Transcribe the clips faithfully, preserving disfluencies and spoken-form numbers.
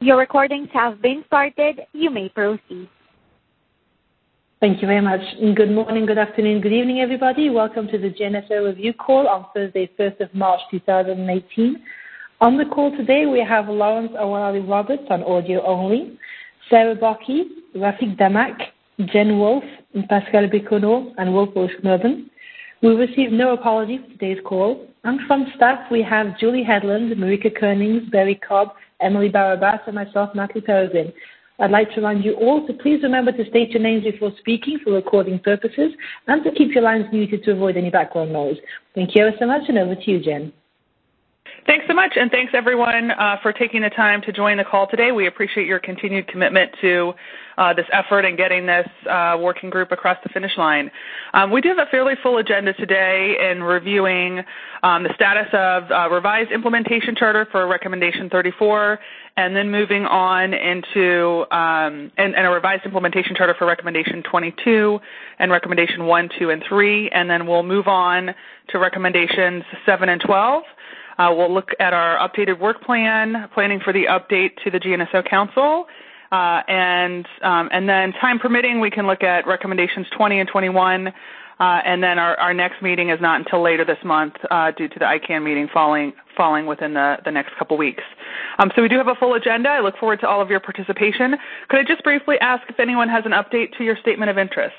Your recordings have been started. You may proceed. Thank you very much. Good morning, good afternoon, good evening, everybody. Welcome to the G N S O review call on Thursday, first of March, two thousand eighteen. On the call today, we have Lawrence Awali-Roberts on audio only, Sarah Baki, Rafik Damak, Jen Wolf, Pascal Bécono, and Wolf Oshmerben. We received no apology for today's call. And from staff, we have Julie Headland, Marika Koenings, Barry Cobb, Emily Barabas, and myself, Natalie Peregrine. I'd like to remind you all to please remember to state your names before speaking for recording purposes and to keep your lines muted to avoid any background noise. Thank you ever so much, and over to you, Jen. Thanks so much, and thanks, everyone, uh, for taking the time to join the call today. We appreciate your continued commitment to uh, this effort and getting this uh, working group across the finish line. Um, we do have a fairly full agenda today in reviewing um, the status of uh, revised implementation charter for Recommendation thirty-four, and then moving on into um, and, and a revised implementation charter for Recommendation twenty-two and Recommendation one, two, and three, and then we'll move on to Recommendations seven and twelve. Uh, we'll look at our updated work plan, planning for the update to the G N S O Council, uh, and um, and then time permitting, we can look at recommendations twenty and twenty-one, uh, and then our, our next meeting is not until later this month uh, due to the I CANN meeting falling falling within the, the next couple weeks. Um, so we do have a full agenda. I look forward to all of your participation. Could I just briefly ask if anyone has an update to your statement of interest?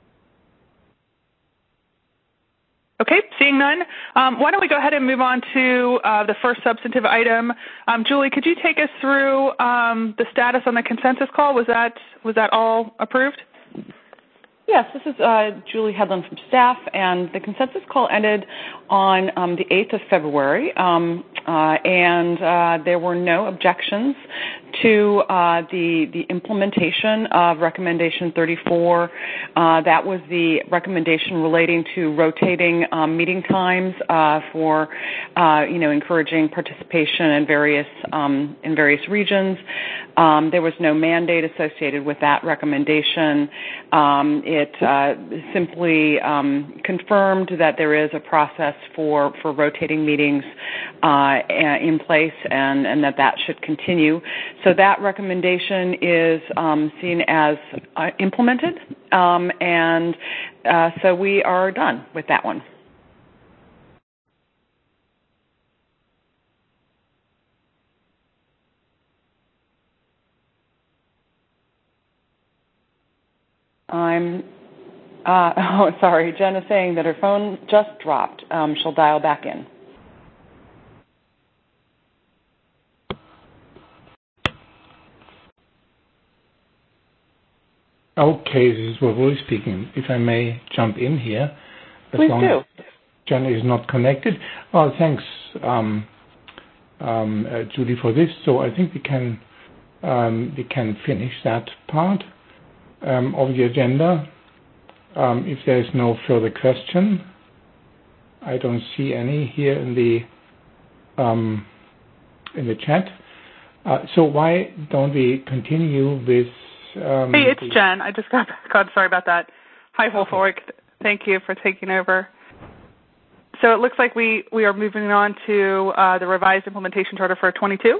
Okay, seeing none, um, why don't we go ahead and move on to uh, the first substantive item. Um, Julie, could you take us through um, the status on the consensus call? Was that was that all approved? Yes, this is uh, Julie Headland from staff, and the consensus call ended on um, the eighth of February, um, uh, and uh, there were no objections to uh, the, the implementation of Recommendation thirty-four. Uh, that was the recommendation relating to rotating um, meeting times uh, for, uh, you know, encouraging participation in various um, in various regions. Um, there was no mandate associated with that recommendation. Um, it uh, simply um, confirmed that there is a process for, for rotating meetings uh, in place, and, and that that should continue. So that recommendation is um, seen as uh, implemented, um, and uh, so we are done with that one. I'm, uh, oh, sorry, Jen is saying that her phone just dropped. Um, she'll dial back in. Okay, this is Wolf speaking. If I may jump in here. As Please long do. As Jen is not connected. Well, thanks, um, um, uh, Julie, for this. So I think we can um, we can finish that part um, of the agenda. Um, if there is no further question, I don't see any here in the um, in the chat. Uh, so why don't we continue with? Um, hey, it's Jen. I just got back on. Sorry about that. Hi, Wolf Org. Thank you for taking over. So it looks like we, we are moving on to uh, the revised implementation charter for twenty-two.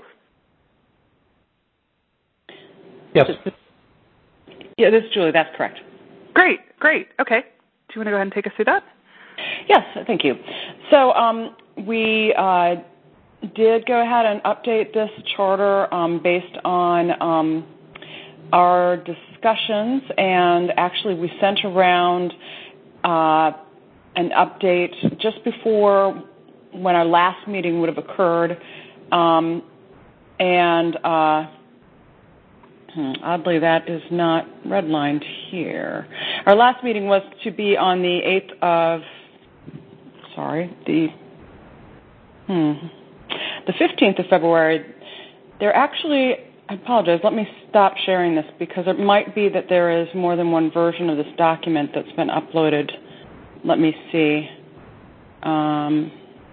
Yes. Yeah, this is Julie. That's correct. Great, great. Okay. Do you want to go ahead and take us through that? Yes, thank you. So um, we uh, did go ahead and update this charter um, based on um, our discussions, and actually we sent around uh, an update just before when our last meeting would have occurred, um, and uh, hmm, oddly that is not redlined here. Our last meeting was to be on the eighth of, sorry, the hmm, the fifteenth of February. They're actually, I apologize, let me stop sharing this because it might be that there is more than one version of this document that's been uploaded. Let me see. Um,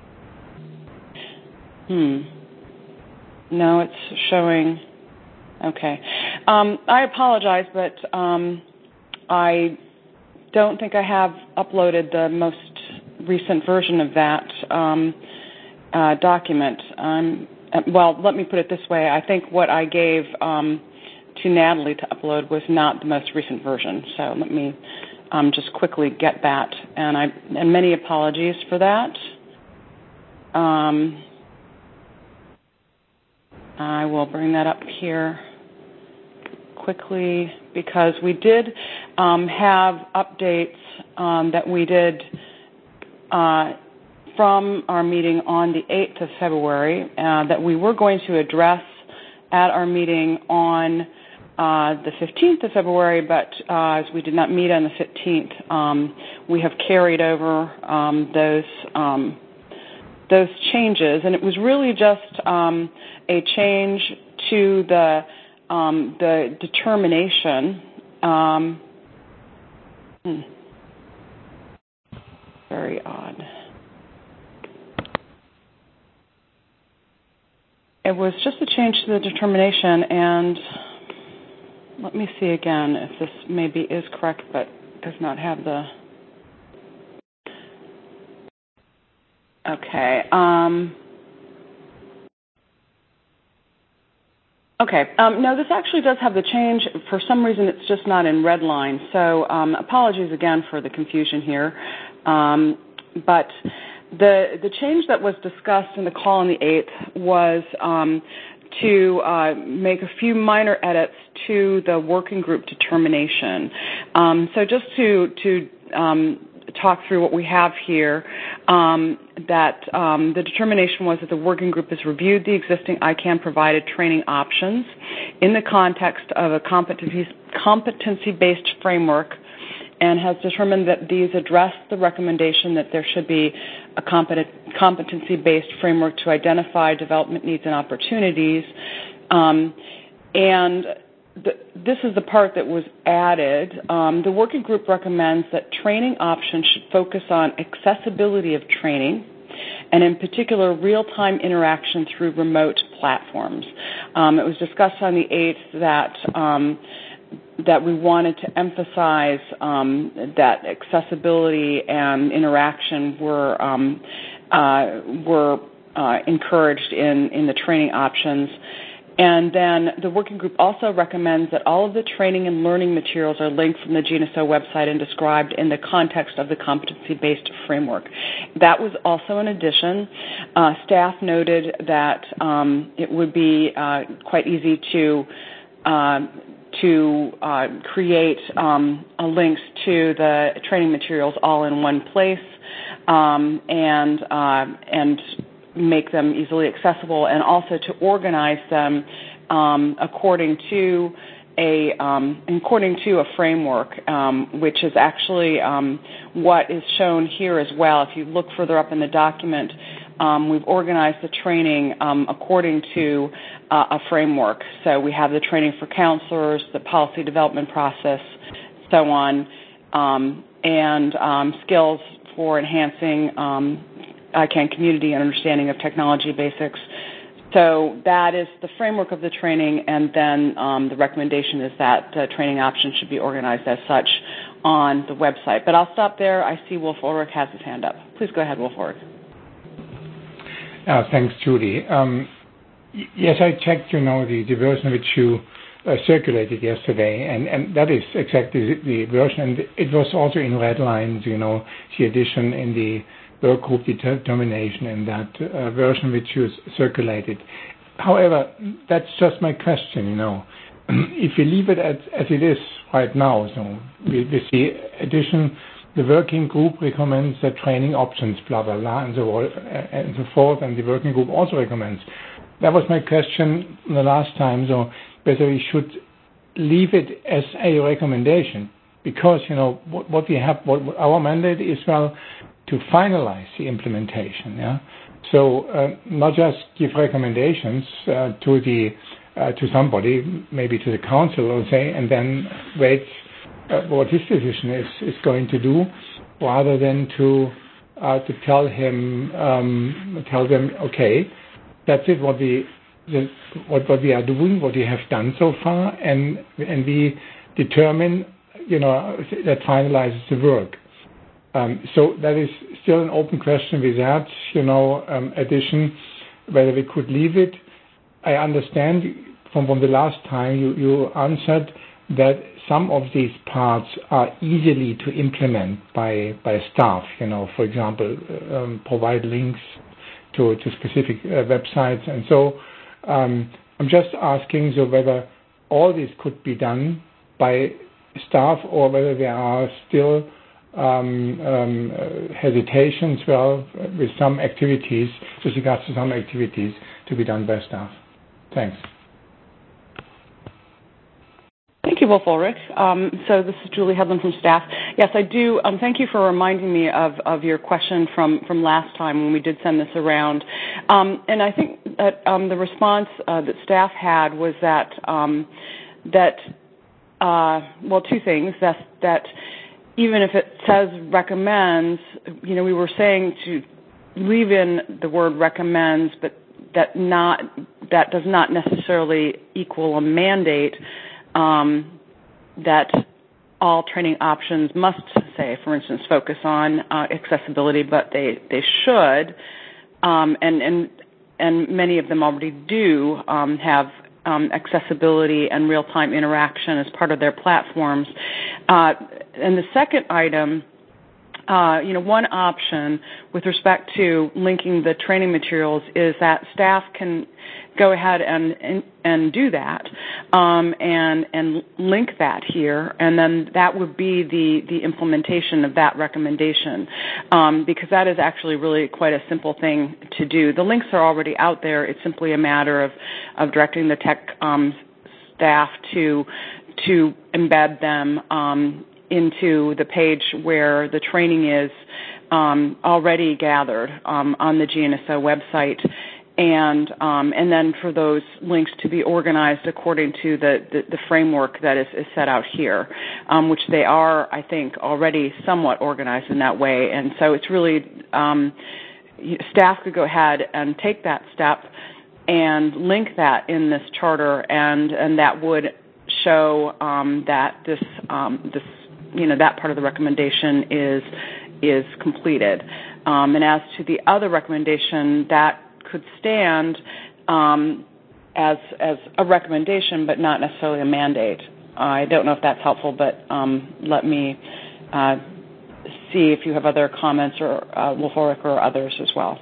hmm. No, it's showing. Okay. Um, I apologize, but um, I don't think I have uploaded the most recent version of that um, uh, document. I'm well, let me put it this way. I think what I gave um, to Natalie to upload was not the most recent version. So let me um, just quickly get that. And, I, and many apologies for that. Um, I will bring that up here quickly because we did um, have updates um, that we did uh, from our meeting on the eighth of February uh, that we were going to address at our meeting on uh, the fifteenth of February, but uh, as we did not meet on the fifteenth, um, we have carried over um, those um, those changes, and it was really just um, a change to the um, the determination. Um, hmm, very odd. It was just a change to the determination, and let me see again if this maybe is correct, but does not have the. Okay. Um, okay. Um, no, this actually does have the change. For some reason, it's just not in red line. So um, apologies again for the confusion here. Um, but the the change that was discussed in the call on the eighth was um, to uh, make a few minor edits to the working group determination. Um, so just to to um, talk through what we have here, um, that um, the determination was that the working group has reviewed the existing I CAN-provided training options in the context of a competency, competency-based framework and has determined that these address the recommendation that there should be a competent, competency-based framework to identify development needs and opportunities. Um, and The, this is the part that was added. Um, the working group recommends that training options should focus on accessibility of training and in particular real-time interaction through remote platforms. Um, it was discussed on the eighth that um, that we wanted to emphasize um, that accessibility and interaction were um, uh, were uh, encouraged in, in the training options. And then the working group also recommends that all of the training and learning materials are linked from the G N S O website and described in the context of the competency-based framework. That was also an addition. Uh, staff noted that um, it would be uh, quite easy to uh, to uh, create um, a links to the training materials all in one place um, and uh, and make them easily accessible, and also to organize them um, according to a um, according to a framework, um, which is actually um, what is shown here as well. If you look further up in the document, um, we've organized the training um, according to uh, a framework. So we have the training for counselors, the policy development process, so on, um, and um, skills for enhancing um, I CAN community and understanding of technology basics. So that is the framework of the training, and then um, the recommendation is that the training options should be organized as such on the website. But I'll stop there. I see Wolf Ulrich has his hand up. Please go ahead, Wolf Ulrich. Uh, thanks, Judy. Um, y- yes, I checked, you know, the, the version which you uh, circulated yesterday, and, and that is exactly the, the version. And it was also in red lines, you know, the addition in the work group determination in that uh, version which you circulated. However, that's just my question, you know. If you leave it as, as it is right now, so with the addition, the working group recommends the training options, blah, blah, blah, and so, and so forth, and the working group also recommends. That was my question the last time, so whether we should leave it as a recommendation, because, you know, what, what we have, what our mandate is, well, to finalize the implementation. Yeah? So uh, not just give recommendations uh, to the uh, to somebody, maybe to the council, or say, and then wait uh, what his decision is is going to do, rather than to uh, to tell him um, tell them, okay, that's it. What we the, what what we are doing, what we have done so far, and and we determine, you know, that finalizes the work. Um, so that is still an open question with that, you know, um, addition, whether we could leave it I understand from, from the last time you, you answered that some of these parts are easily to implement by, by staff, you know, for example, um, provide links to, to specific uh, websites. And so um, I'm just asking so whether all this could be done by staff or whether there are still um, um, uh, hesitations, well, with some activities, with regards to some activities to be done by staff. Thanks. Thank you, Wolf Ulrich. Um, so this is Julie Hedlund from staff. Yes, I do. Um, thank you for reminding me of, of your question from, from last time when we did send this around. Um, and I think that um, the response uh, that staff had was that um, that uh, well, two things. That that even if it says recommends, you know, we were saying to leave in the word recommends, but that not that does not necessarily equal a mandate. Um, that all training options must say, for instance, focus on uh, accessibility, but they, they should, um, and, and, and many of them already do um, have um, accessibility and real-time interaction as part of their platforms. Uh, and the second item, Uh, you know, one option with respect to linking the training materials is that staff can go ahead and and, and do that um, and and link that here, and then that would be the the implementation of that recommendation, um, because that is actually really quite a simple thing to do. The links are already out there. It's simply a matter of of directing the tech um, staff to to embed them Um, into the page where the training is um, already gathered um, on the G N S O website, and um, and then for those links to be organized according to the, the, the framework that is, is set out here, um, which they are, I think, already somewhat organized in that way. And so it's really um, staff could go ahead and take that step and link that in this charter, and, and that would show um, that this um, this you know, that part of the recommendation is is completed. Um, and as to the other recommendation, that could stand um, as as a recommendation, but not necessarily a mandate. I don't know if that's helpful, but um, let me uh, see if you have other comments, or uh, Wolf Ulrich or others as well.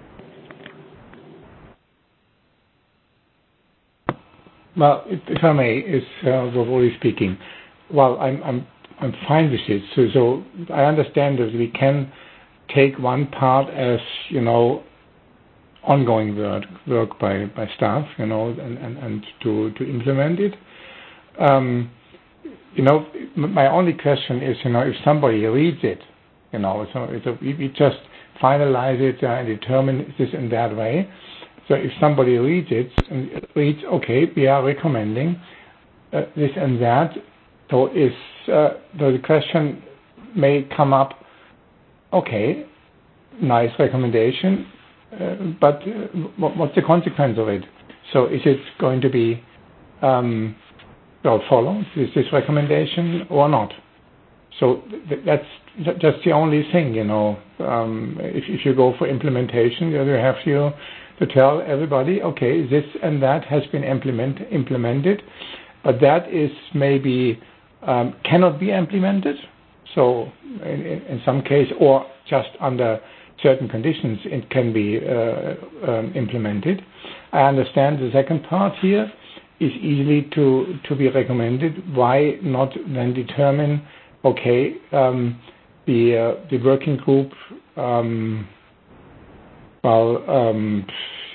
Well, if, if I may, is uh, Wolf Ulrich speaking. Well, I'm I'm I'm fine with it. So, so I understand that we can take one part as, you know, ongoing work, work by, by staff, you know, and, and, and to, to implement it. Um, you know, my only question is, you know, if somebody reads it, you know, so it's a, we just finalize it uh, and determine this in that way. So if somebody reads it and reads, okay, we are recommending uh, this and that, so is uh, the question may come up, okay, nice recommendation, uh, but uh, what, what's the consequence of it? So is it going to be um, well followed, is this recommendation or not? So th- that's that's the only thing, you know. Um, if, if you go for implementation, you have to, to tell everybody, okay, this and that has been implement, implemented, but that is maybe um, cannot be implemented. So in, in some case, or just under certain conditions, it can be uh, um, implemented. I understand the second part here is easily to, to be recommended. Why not then determine, okay, um, the uh, the working group, um, well, um,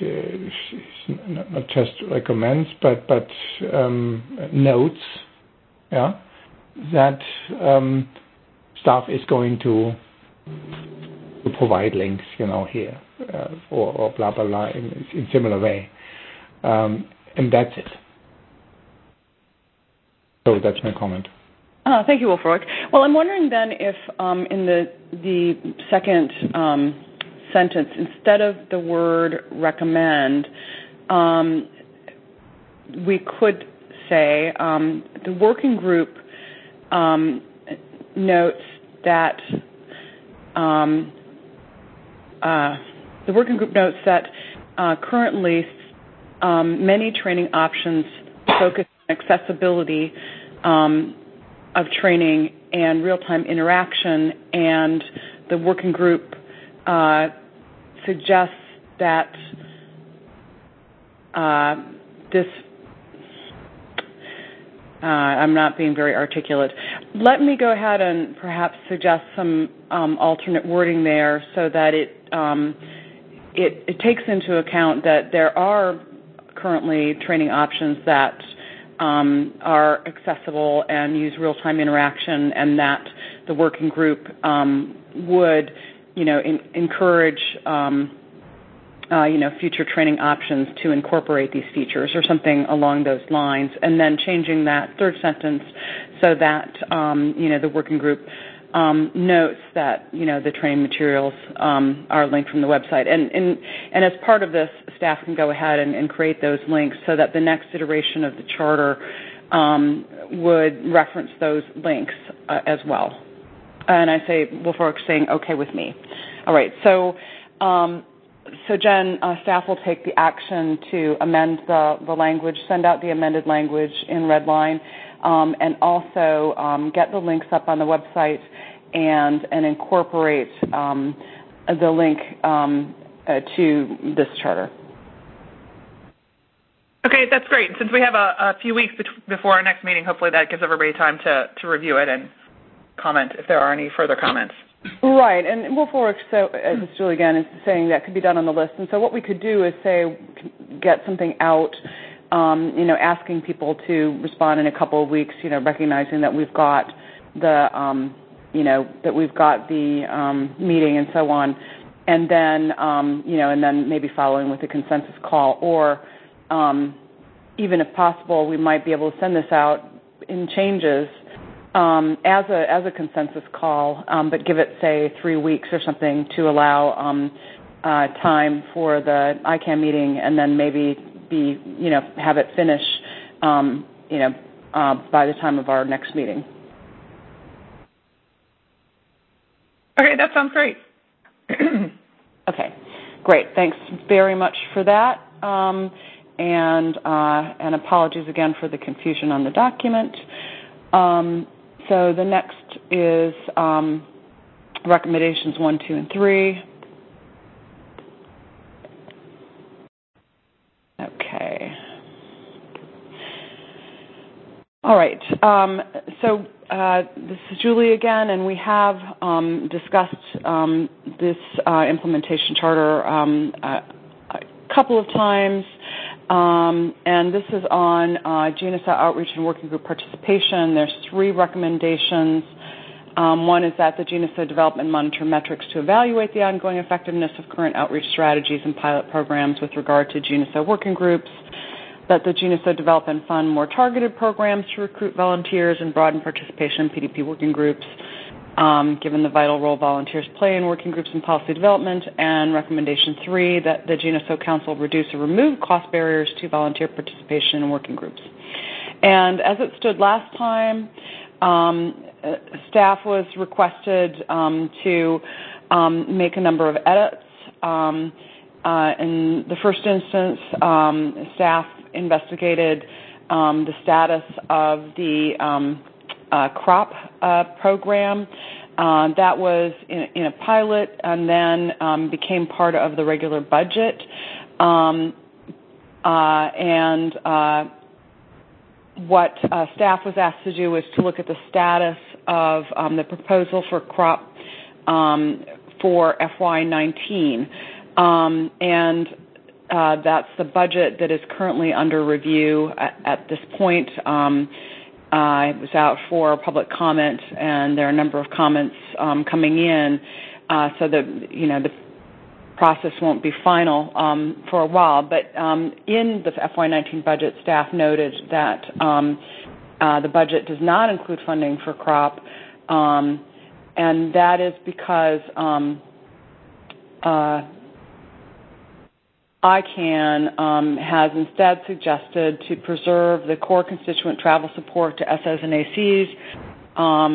not just recommends, but but um, notes, yeah, that um, staff is going to to provide links, you know, here, uh, or, or blah blah blah in, in similar way, um, and that's it. So that's my comment. Oh, thank you, Wolf Ulrich. Well, I'm wondering then if um, in the the second um, sentence, instead of the word recommend, um, we could say um, the working group um, notes that um, uh, the working group notes that uh, currently um, many training options focus on accessibility um, of training and real-time interaction, and the working group uh, suggests that uh, this Uh, I'm not being very articulate. Let me go ahead and perhaps suggest some um, alternate wording there so that it, um, it it takes into account that there are currently training options that um, are accessible and use real-time interaction, and that the working group um, would, you know, in, encourage um, Uh, you know, future training options to incorporate these features or something along those lines, and then changing that third sentence so that, um, you know, the working group um, notes that, you know, the training materials um, are linked from the website. And, and, and as part of this, staff can go ahead and, and create those links so that the next iteration of the charter um, would reference those links uh, as well. And I say, well, folks saying, okay with me. All right, so um, So, Jen, uh, staff will take the action to amend the, the language, send out the amended language in Redline, um, and also um, get the links up on the website and, and incorporate um, the link um, uh, to this charter. Okay, that's great. Since we have a, a few weeks bet- before our next meeting, hopefully that gives everybody time to, to review it and comment if there are any further comments. Right, and Wolf Orix, so uh, this is Julie again, is saying that could be done on the list. And so what we could do is say, get something out, um, you know, asking people to respond in a couple of weeks, you know, recognizing that we've got the, um, you know, that we've got the um, meeting and so on, and then, um, you know, and then maybe following with a consensus call, or um, even if possible, we might be able to send this out in changes Um, as a as a consensus call, um, but give it, say, three weeks or something to allow um, uh, time for the I CANN meeting, and then maybe be you know have it finish um, you know uh, by the time of our next meeting. Okay, that sounds great. Okay, great. Thanks very much for that, um, and uh, and apologies again for the confusion on the document. Um, So the next is um, recommendations one, two, and three. Okay. All right. Um, so uh, this is Julie again, and we have um, discussed um, this uh, implementation charter um, a, a couple of times. Um, and this is on uh, G N S O outreach and working group participation. There's three recommendations. Um, one is that the G N S O develop and monitor metrics to evaluate the ongoing effectiveness of current outreach strategies and pilot programs with regard to G N S O working groups, that the G N S O develop and fund more targeted programs to recruit volunteers and broaden participation in P D P working groups, Um, given the vital role volunteers play in working groups and policy development. And recommendation three, that the G N S O Council reduce or remove cost barriers to volunteer participation in working groups. And as it stood last time, um, staff was requested um, to um, make a number of edits. Um, uh, in the first instance, um, staff investigated um, the status of the um, Uh, CROP uh, program. Uh, that was in, in a pilot and then um, became part of the regular budget. Um, uh, and uh, what uh, staff was asked to do was to look at the status of um, the proposal for CROP um, for F Y nineteen. Um, and uh, that's the budget that is currently under review at, at this point. Um, Uh, it was out for public comment, and there are a number of comments um, coming in, uh, so that you know the process won't be final um, for a while. But um, in the F Y nineteen budget, staff noted that um, uh, the budget does not include funding for CROP, um, and that is because um, uh, I CANN um, has instead suggested to preserve the core constituent travel support to S Os and A Cs um,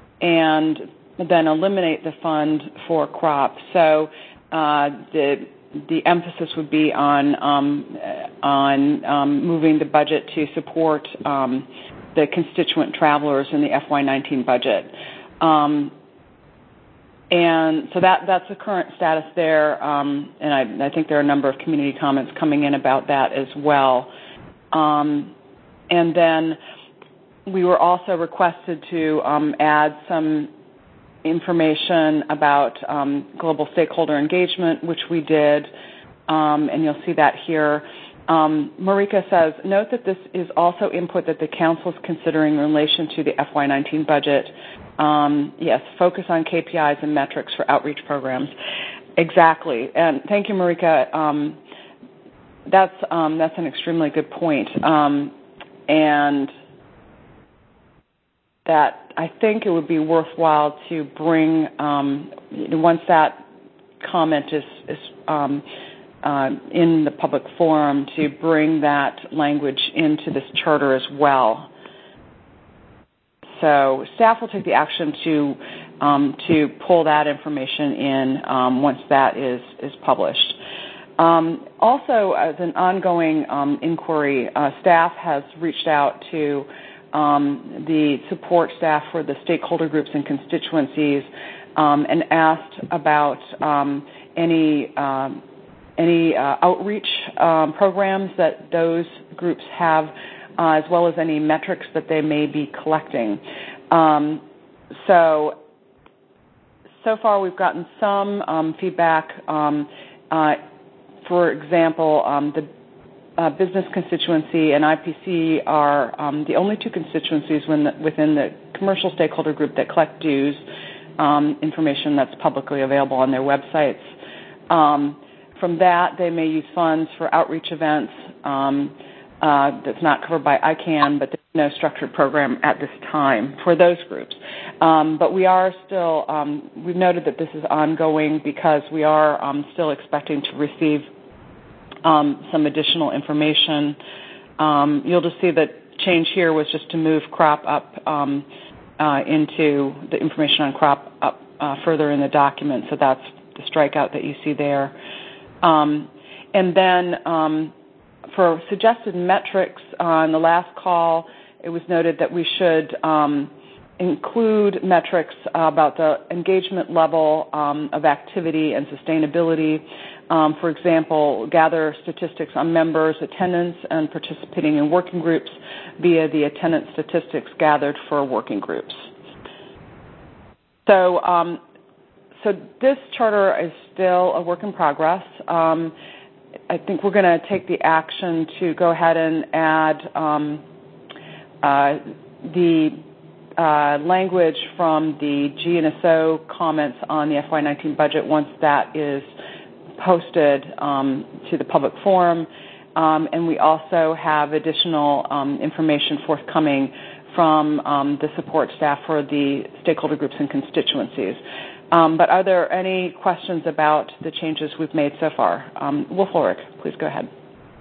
and then eliminate the fund for CROP. So uh, the the emphasis would be on um, on um, moving the budget to support um, the constituent travelers in the F Y nineteen budget. Um, and so that that's the current status there, um, and I, I think there are a number of community comments coming in about that as well. Um, and then we were also requested to um, add some information about um, global stakeholder engagement, which we did, um, and you'll see that here. Um, Marika says, note that this is also input that the Council is considering in relation to the F Y nineteen budget. Um, yes, focus on K P Is and metrics for outreach programs. Exactly, and thank you, Marika. Um, that's um, that's an extremely good point, um, and that I think it would be worthwhile to bring, um, once that comment is, is um, uh, in the public forum, to bring that language into this charter as well. So staff will take the action to um, to pull that information in um, once that is, is published. Um, also, as an ongoing um, inquiry, uh, staff has reached out to Um, the support staff for the stakeholder groups and constituencies um, and asked about um, any um, any uh, outreach um, programs that those groups have, uh, as well as any metrics that they may be collecting. Um, so, so far we've gotten some um, feedback. Um, uh, for example, um, the Uh, business constituency and I P C are um, the only two constituencies when the, within the commercial stakeholder group that collect dues, um, information that's publicly available on their websites. Um, from that, they may use funds for outreach events um, uh, that's not covered by I CANN, but there's no structured program at this time for those groups. Um, but we are still, um, we've noted that this is ongoing because we are um, still expecting to receive Um, some additional information. Um, you'll just see that change here was just to move crop up um, uh, into the information on crop up uh, further in the document. So that's the strikeout that you see there. Um, and then um, for suggested metrics on the last call, it was noted that we should um, include metrics about the engagement level um, of activity and sustainability. Um, for example, gather statistics on members' attendance and participating in working groups via the attendance statistics gathered for working groups. So, um, so this charter is still a work in progress. Um, I think we're going to take the action to go ahead and add um, uh, the uh, language from the G N S O comments on the F Y nineteen budget once that is posted um, to the public forum, um, and we also have additional um, information forthcoming from um, the support staff for the stakeholder groups and constituencies. Um, but are there any questions about the changes we've made so far? Um, Wolf Ulrich, please go ahead.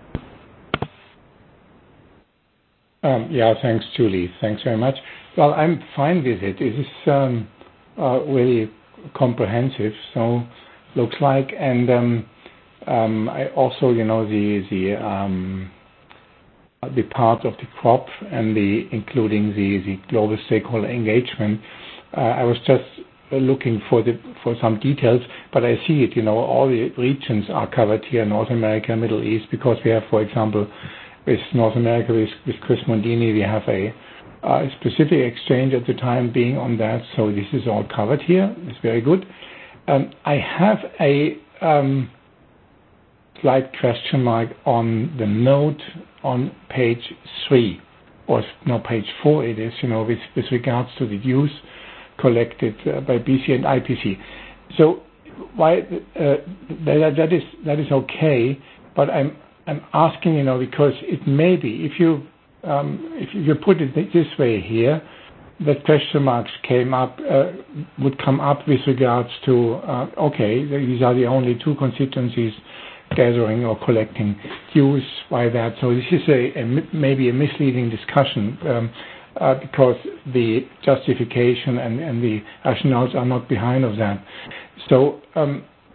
Um, yeah, thanks, Julie. Thanks very much. Well, I'm fine with it. It is um, uh, really comprehensive, so looks like, and um, um, I also, you know, the the um, the part of the crop and the including the the global stakeholder engagement. Uh, I was just looking for the for some details, but I see it. You know, all the regions are covered here: North America, Middle East, because we have, for example, with North America, with, with Chris Mondini, we have a uh, specific exchange at the time being on that. So this is all covered here. It's very good. Um, I have a um, slight question mark on the note on page three, or no, page four it is, you know, with, with regards to the dues collected uh, by B C and I P C. So why uh, that, that is that is okay, but I'm I'm asking, you know, because it may be if you um, if you put it this way here, that question marks came up, uh, would come up with regards to, uh, okay, these are the only two constituencies gathering or collecting dues, why that? So this is a, a maybe a misleading discussion um, uh, because the justification and, and the rationales are not behind of that. So um,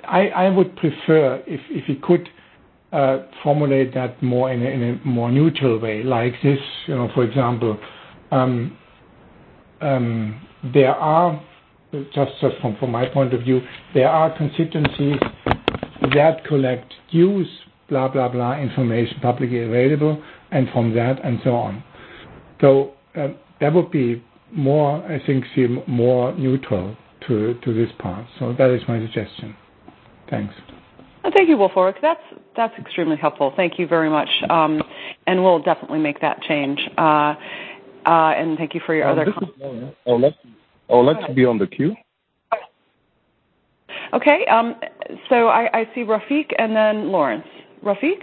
I, I would prefer if, if you could uh, formulate that more in a, in a more neutral way, like this. You know, for example, um, um, there are, just, just from, from my point of view, there are constituencies that collect use, blah, blah, blah, information publicly available, and from that and so on. So uh, that would be more, I think, more neutral to, to this part. So that is my suggestion. Thanks. Well, thank you, Wolf-Ulrich. That's that's extremely helpful. Thank you very much, um, and we'll definitely make that change. Uh, uh, and thank you for your um, other. This is, I would like to, I would like to be on the queue. Okay. Um, so I, I see Rafiq and then Lawrence. Rafiq.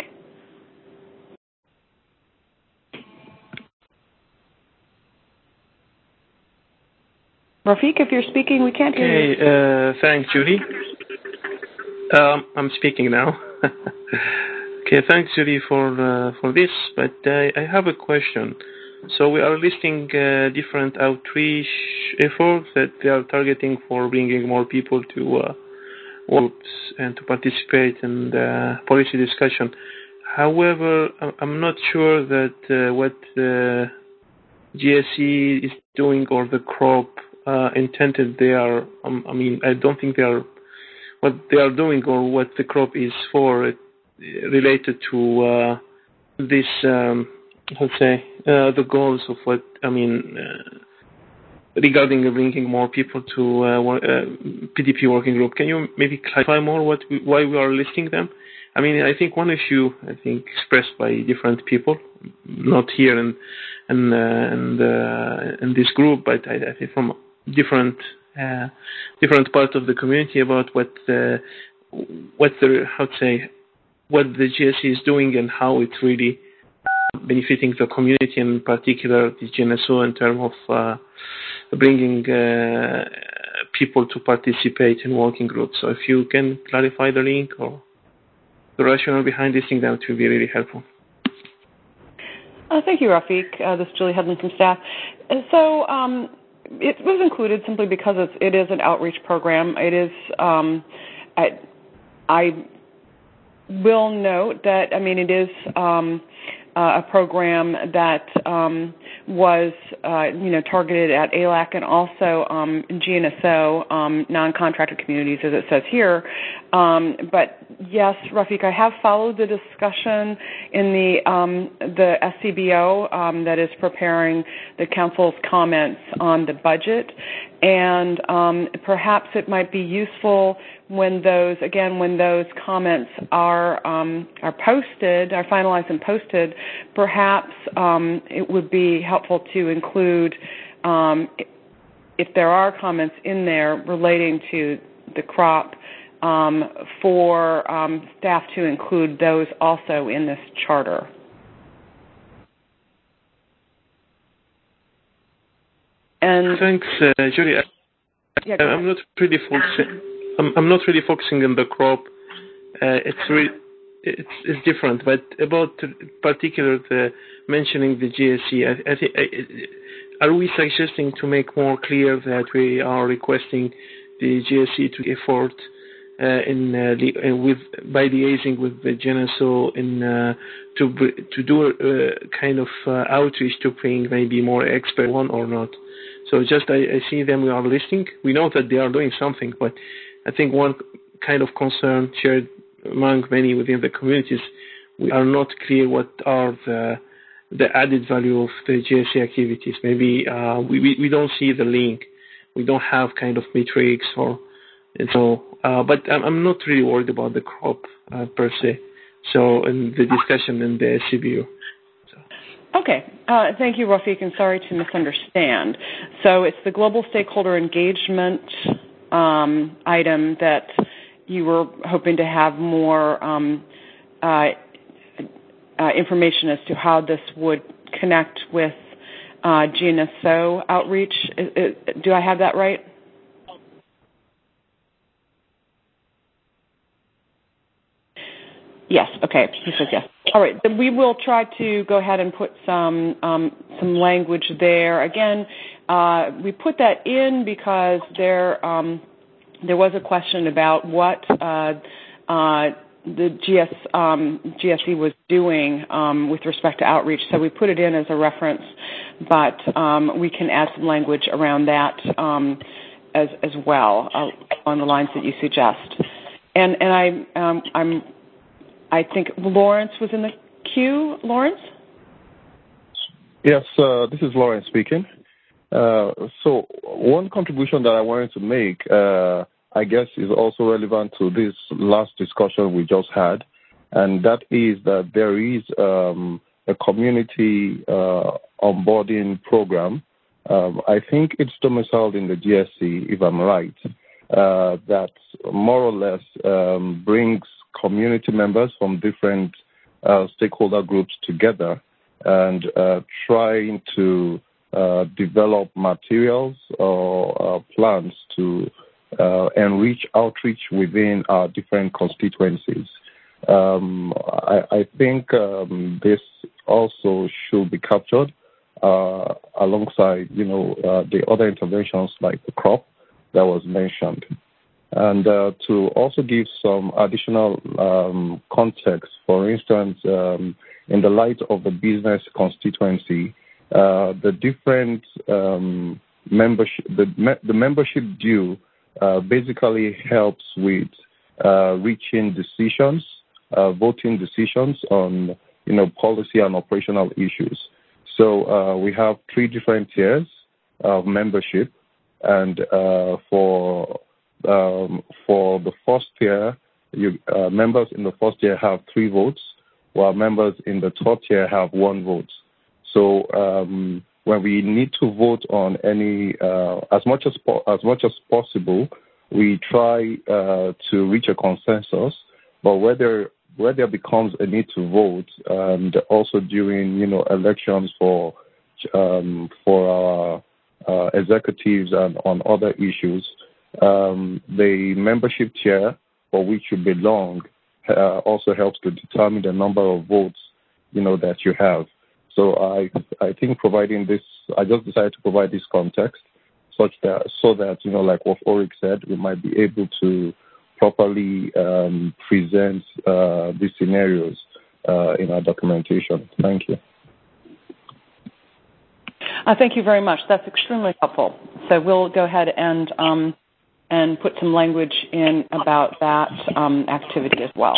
Rafiq, if you're speaking, we can't hear you. Okay, uh, thanks, Judy. Um, I'm speaking now. Okay, thanks, Judy, for uh, for this. But uh, I have a question. So we are listing uh, different outreach efforts that they are targeting for bringing more people to uh, groups and to participate in the policy discussion. However, I'm not sure that uh, what the G S E is doing or the crop uh, intended they are. Um, I mean, I don't think they are what they are doing or what the crop is for uh, related to uh, this. Um, let's say uh, the goals of what I mean uh, regarding bringing more people to uh, uh, P D P working group. Can you maybe clarify more what we, why we are listing them? I mean, I think one issue I think expressed by different people, not here in in uh, in, the, in this group, but I, I think from different uh, different parts of the community about what the what the how to say what the G S E is doing and how it's really benefiting the community, in particular the G N S O, in terms of uh, bringing uh, people to participate in working groups. So if you can clarify the link or the rationale behind this thing, that would be really helpful. Uh, thank you, Rafiq. Uh, this is Julie Hedlund from staff. And so um, it was included simply because it's, it is an outreach program. It is, um, I, I will note that, I mean, it is um, uh, a program that um, was, uh, you know, targeted at A L A C and also um, G N S O, um, non-contracted communities, as it says here. Um, but yes, Rafiq, I have followed the discussion in the um, the S C B O um, that is preparing the council's comments on the budget, and um, perhaps it might be useful when those, again, when those comments are um, are posted, are finalized and posted, perhaps um, it would be helpful to include, um, if there are comments in there relating to the crop, um, for um, staff to include those also in this charter. And thanks, uh, Julie. Yeah, I'm not really focusing. I'm, I'm not really focusing on the crop. Uh, it's really it's, it's different. But about particular the mentioning the G S E, I, I think, are we suggesting to make more clear that we are requesting the G S E to effort uh, in uh, li- uh, with by liaising with the G N S O in uh, to to do uh, kind of uh, outreach to bring maybe more expert one or not? So just I, I see them we are listing. We know that they are doing something, but I think one kind of concern shared among many within the communities, we are not clear what are the the added value of the G S E activities. Maybe uh, we, we we don't see the link. We don't have kind of metrics or and so. Uh, but I'm, I'm not really worried about the crop uh, per se. So in the discussion in the S C B U. Okay. Uh, thank you, Rafiq, and sorry to misunderstand. So it's the global stakeholder engagement um, item that you were hoping to have more um, uh, uh, information as to how this would connect with uh, G N S O outreach. Is, is, do I have that right? Yes. Okay. He says yes. All right. Then we will try to go ahead and put some um, some language there. Again, uh, we put that in because there um, there was a question about what uh, uh, the G S, um, G S E was doing um, with respect to outreach. So we put it in as a reference, but um, we can add some language around that um, as as well uh, on the lines that you suggest. And and I um, I'm I think Lawrence was in the queue. Lawrence? Yes, uh, this is Lawrence speaking. Uh, so one contribution that I wanted to make, uh, I guess, is also relevant to this last discussion we just had, and that is that there is um, a community uh, onboarding program. Um, I think it's domiciled in the G S C, if I'm right, uh, that more or less um, brings community members from different uh, stakeholder groups together and uh, trying to uh, develop materials or uh, plans to uh, enrich outreach within our different constituencies. Um, I, I think um, this also should be captured uh, alongside, you know, uh, the other interventions like the crop that was mentioned. And uh, to also give some additional um, context, for instance, um, in the light of the business constituency, uh, the different um, membership, the, me- the membership due uh, basically helps with uh, reaching decisions, uh, voting decisions on, you know, policy and operational issues. So uh, we have three different tiers of membership, and uh, for um, for the first tier, you, uh, members in the first tier have three votes, while members in the third tier have one vote. So um, when we need to vote on any, uh, as much as po- as much as possible, we try uh, to reach a consensus. But whether where there becomes a need to vote, and also during, you know, elections for um, for our uh, executives and on other issues, um, the membership tier for which you belong uh, also helps to determine the number of votes, you know, that you have. So I I think providing this, I just decided to provide this context such that so that, you know, like what Ulrich said, we might be able to properly um, present uh, these scenarios uh, in our documentation. Thank you. Uh, thank you very much. That's extremely helpful. So we'll go ahead and um, and put some language in about that um, activity as well.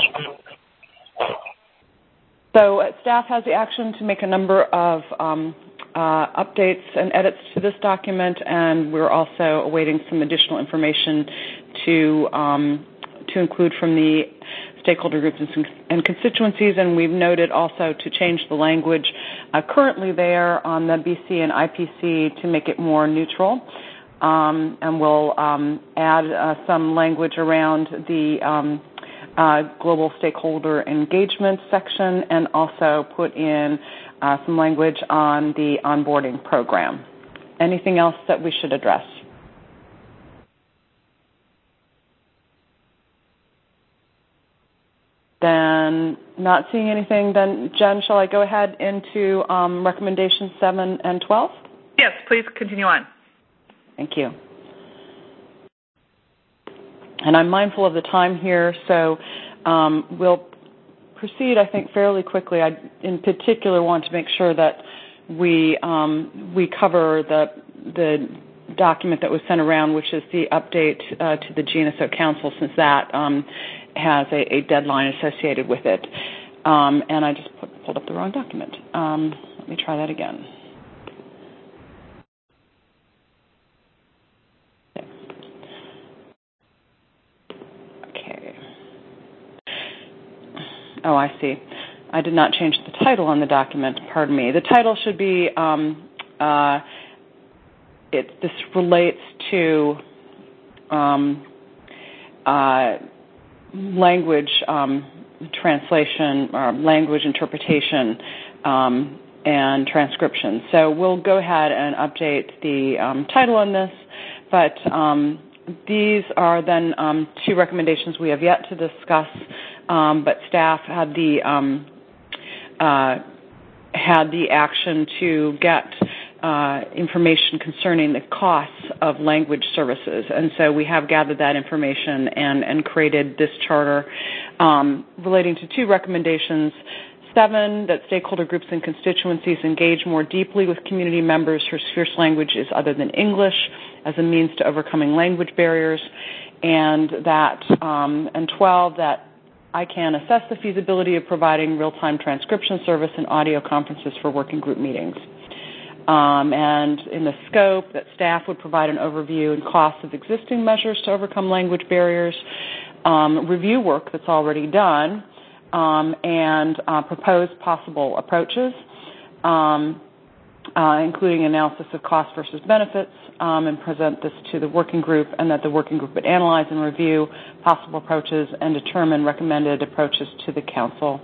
So uh, staff has the action to make a number of um, uh, updates and edits to this document, and we're also awaiting some additional information to um, to include from the stakeholder groups and, and constituencies, and we've noted also to change the language uh, currently there on the B C and I P C to make it more neutral, um, and we'll um, add uh, some language around the um, uh, global stakeholder engagement section, and also put in uh, some language on the onboarding program. Anything else that we should address? Then not seeing anything, then Jen, shall I go ahead into um, recommendations seven and twelve? Yes, please continue on. Thank you. And I'm mindful of the time here, so um, we'll proceed, I think, fairly quickly. I, in particular, want to make sure that we um, we cover the the document that was sent around, which is the update uh, to the G N S O Council, since that um, has a, a deadline associated with it. Um, and I just put, pulled up the wrong document. Um, let me try that again. Okay. Oh, I see. I did not change the title on the document. Pardon me. The title should be, um, uh, it, this relates to um, uh, language um, translation, or language interpretation, um, and transcription. So we'll go ahead and update the um, title on this, but um, these are then um, two recommendations we have yet to discuss, um, but staff had the um, uh, had the action to get uh, information concerning the costs of language services. And so we have gathered that information and, and created this charter um, relating to two recommendations. Seven, that stakeholder groups and constituencies engage more deeply with community members whose first language is other than English as a means to overcoming language barriers. And that, um, and twelve, that I can assess the feasibility of providing real-time transcription service and audio conferences for working group meetings. Um, and in the scope, that staff would provide an overview and costs of existing measures to overcome language barriers, um, review work that's already done, um, and uh, propose possible approaches, um, uh, including analysis of cost versus benefits, um, and present this to the working group, and that the working group would analyze and review possible approaches and determine recommended approaches to the council.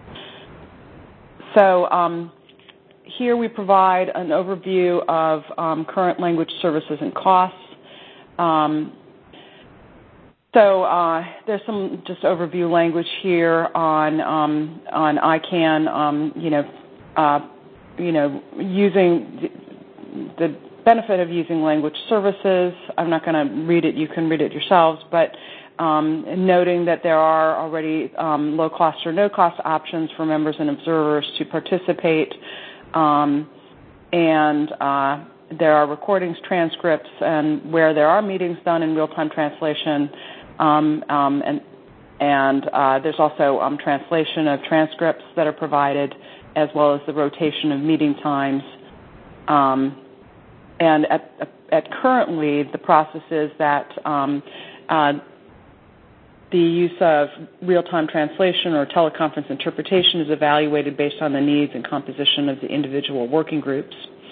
So um, here we provide an overview of um, current language services and costs. Um, so uh, there's some just overview language here on um, on I CAN. Um, you know, uh, you know, using the, the benefit of using language services. I'm not going to read it. You can read it yourselves, but um, noting that there are already um, low-cost or no-cost options for members and observers to participate, um, and uh, there are recordings, transcripts, and where there are meetings done in real-time translation, um, um, and and uh, there's also um, translation of transcripts that are provided, as well as the rotation of meeting times. Um, and at, at currently, the process is that um, uh, the use of real-time translation or teleconference interpretation is evaluated based on the needs and composition of the individual working groups.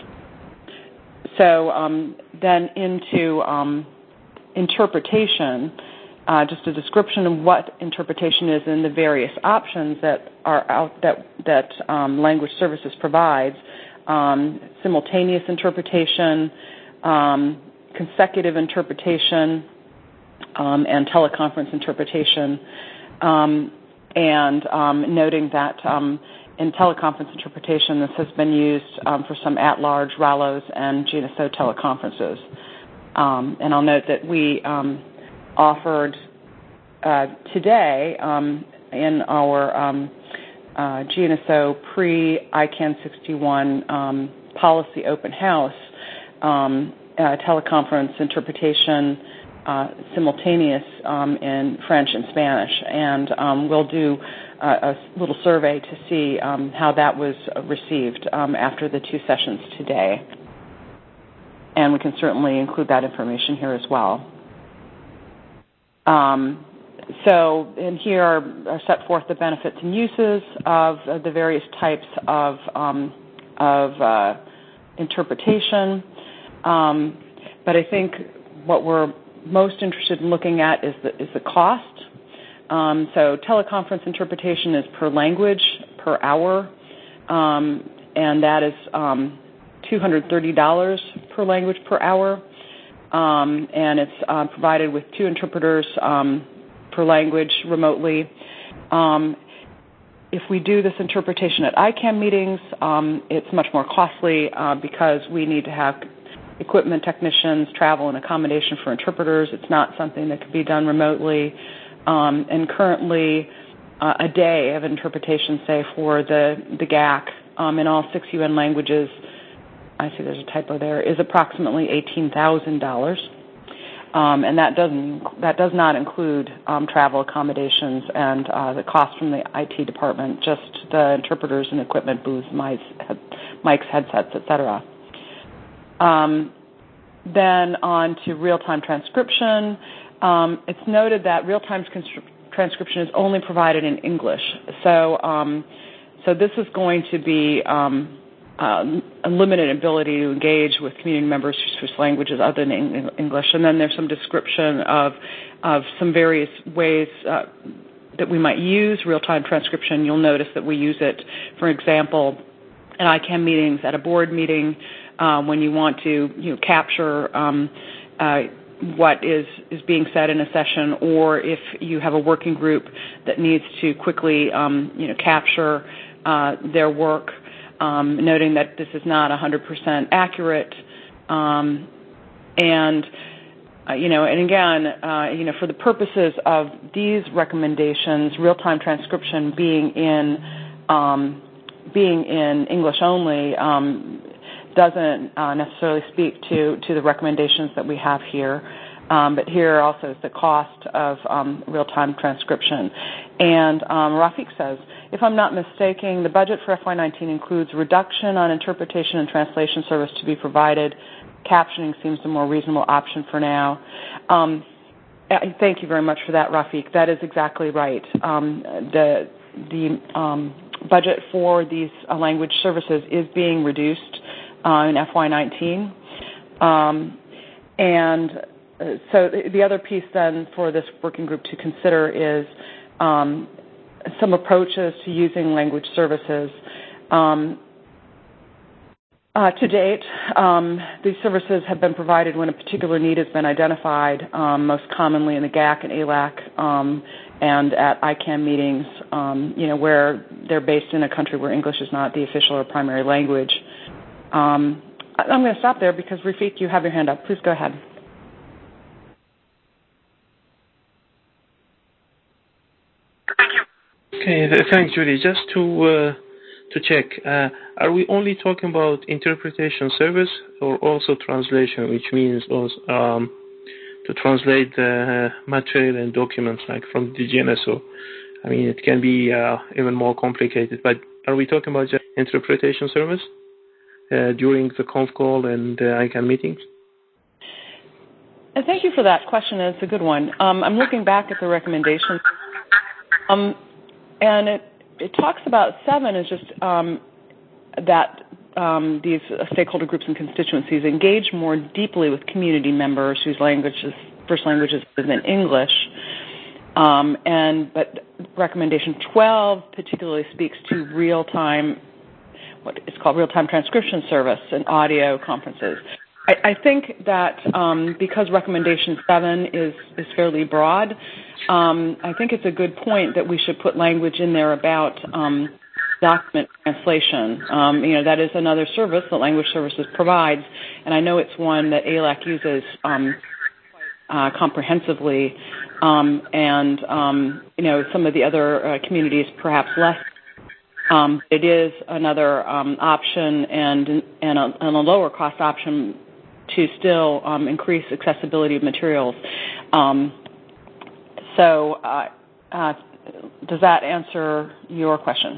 So um, then into um, interpretation, uh, just a description of what interpretation is and the various options that are out that that um, language services provides: um, simultaneous interpretation, um, consecutive interpretation, Um, and teleconference interpretation, um, and um, noting that um, in teleconference interpretation, this has been used um, for some at-large R A L Os and G N S O teleconferences. Um, and I'll note that we um, offered uh, today um, in our um, uh, G N S O pre-I CAN sixty-one um, policy open house um, uh, teleconference interpretation Uh, simultaneous um, in French and Spanish, and um, we'll do uh, a little survey to see um, how that was received um, after the two sessions today. And we can certainly include that information here as well. Um, so, and here are, are set forth the benefits and uses of uh, the various types of, um, of uh, interpretation. Um, but I think what we're most interested in looking at is the, is the cost. Um, so teleconference interpretation is per language, per hour, um, and that is um, two hundred thirty dollars per language per hour, um, and it's uh, provided with two interpreters um, per language remotely. Um, if we do this interpretation at I CAN meetings, um, it's much more costly uh, because we need to have equipment technicians, travel, and accommodation for interpreters. It's not something that can be done remotely. Um, and currently, uh, a day of interpretation, say, for the, the G A C um, in all six U N languages, I see there's a typo there, is approximately eighteen thousand dollars. Um, and that doesn't that does not include um, travel accommodations and uh, the cost from the I T department, just the interpreters and equipment booths, mics, mics headsets, et cetera. Um, then on to real-time transcription. Um, it's noted that real-time transcription is only provided in English. So, um, so this is going to be um, uh, a limited ability to engage with community members whose languages other than English. And then there's some description of of some various ways uh, that we might use real-time transcription. You'll notice that we use it, for example, at I CAN meetings, at a board meeting, Uh, when you want to you know, capture um, uh, what is, is being said in a session, or if you have a working group that needs to quickly um, you know, capture uh, their work, um, noting that this is not one hundred percent accurate. Um, and, uh, you know, and again, uh, you know, for the purposes of these recommendations, real-time transcription being in um, being in English only um, doesn't uh, necessarily speak to, to the recommendations that we have here. Um, but here also is the cost of um, real-time transcription. And um, Rafiq says, if I'm not mistaken, the budget for F Y nineteen includes reduction on interpretation and translation service to be provided. Captioning seems a more reasonable option for now. Um, thank you very much for that, Rafiq. That is exactly right. Um, the the um, budget for these uh, language services is being reduced uh, in F Y nineteen. Um, and so the other piece then for this working group to consider is um, some approaches to using language services. Um, uh, to date, um, these services have been provided when a particular need has been identified, um, most commonly in the G A C and A L A C um, and at I CANN meetings, um, you know, where they're based in a country where English is not the official or primary language. Um, I'm going to stop there because, Rafiq, you have your hand up. Please go ahead. Okay, thanks, Judy. Just to uh, to check, uh, are we only talking about interpretation service or also translation, which means also, um, to translate uh, material and documents like from the G N S O? I mean, it can be uh, even more complicated, but are we talking about just interpretation service uh, during the conf call and uh, I CANN meetings? And thank you for that question. It's a good one. Um, I'm looking back at the recommendations. Um, And it, it talks about seven is just um, that um, these stakeholder groups and constituencies engage more deeply with community members whose languages, first languages other than English. Um, and but recommendation twelve particularly speaks to real-time, what is called real-time transcription service and audio conferences. I, I think that um, because recommendation seven is, is fairly broad, um, I think it's a good point that we should put language in there about um, document translation. Um, you know, that is another service that Language Services provides, and I know it's one that A L A C uses um, uh, comprehensively, um, and, um, you know, some of the other uh, communities perhaps less. Um, it is another um, option and, and, a, and a lower cost option to still um, increase accessibility of materials. Um, so uh, uh, does that answer your question?